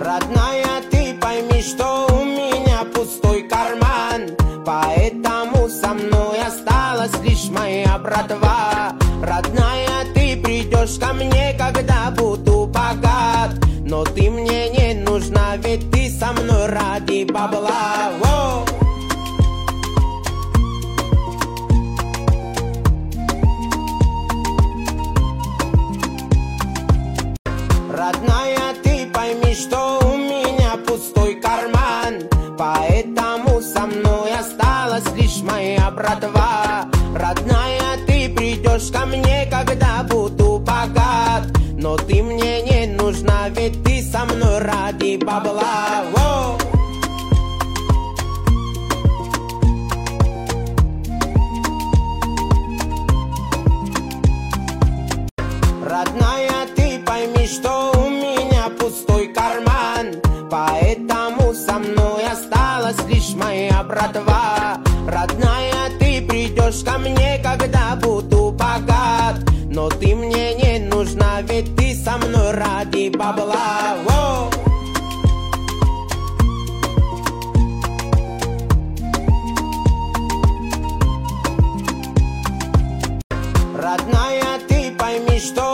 Родная, ты пойми, что у меня пустой карман, поэтому со мной осталась лишь моя братва. Родная, ты придешь ко мне, когда буду богат, но ты мне не нужна, ведь ты со мной ради бабла. Воу! Родная, ты пойми, что у меня пустой карман, поэтому со мной осталась лишь моя братва. Родная, ты придешь ко мне, когда буду богат, но ты мне не нужна, ведь ты со мной ради бабла. Воу! Родная, ты пойми, что у меня пустой карман, поэтому со мной осталась лишь моя братва. Родная, ты придешь ко мне, когда буду богат, но ты мне не нужна, ведь ты со мной ради бабла. Воу! Родная, ты пойми, что